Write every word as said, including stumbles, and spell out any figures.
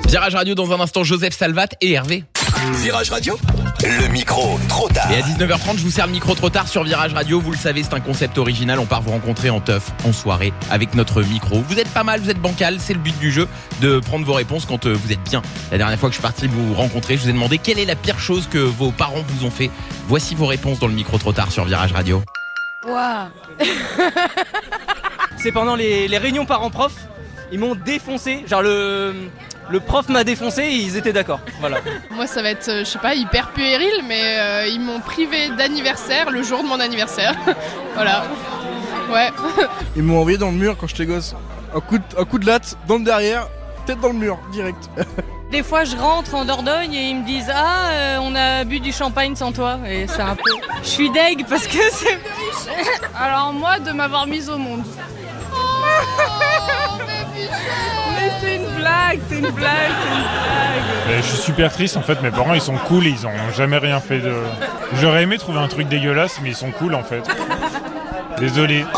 Virage Radio dans un instant, Joseph Salvat et Hervé. Virage Radio, le micro trop tard. Et à dix-neuf heures trente, je vous sers le micro trop tard sur Virage Radio. Vous le savez, c'est un concept original. On part vous rencontrer en teuf, en soirée, avec notre micro. Vous êtes pas mal, vous êtes bancal. C'est le but du jeu, de prendre vos réponses quand euh, vous êtes bien. La dernière fois que je suis parti vous rencontrer, je vous ai demandé quelle est la pire chose que vos parents vous ont fait. Voici vos réponses dans le micro trop tard sur Virage Radio. Waouh. C'est pendant les, les réunions parents-prof, ils m'ont défoncé, genre le, le prof m'a défoncé et ils étaient d'accord, voilà. Moi ça va être, euh, je sais pas, hyper puéril, mais euh, ils m'ont privé d'anniversaire le jour de mon anniversaire. Voilà. Ouais. Ils m'ont envoyé dans le mur quand j'étais gosse. Un coup de, un coup de latte dans le derrière, tête dans le mur, direct. Des fois, je rentre en Dordogne et ils me disent « Ah, euh, on a bu du champagne sans toi ». Et c'est un peu... Je suis deg parce que c'est... Alors moi, de m'avoir mise au monde. Mais c'est une blague, c'est une blague, c'est une blague. Mais je suis super triste en fait, mes parents ils sont cool et ils ont jamais rien fait de... J'aurais aimé trouver un truc dégueulasse mais ils sont cool en fait. Désolé.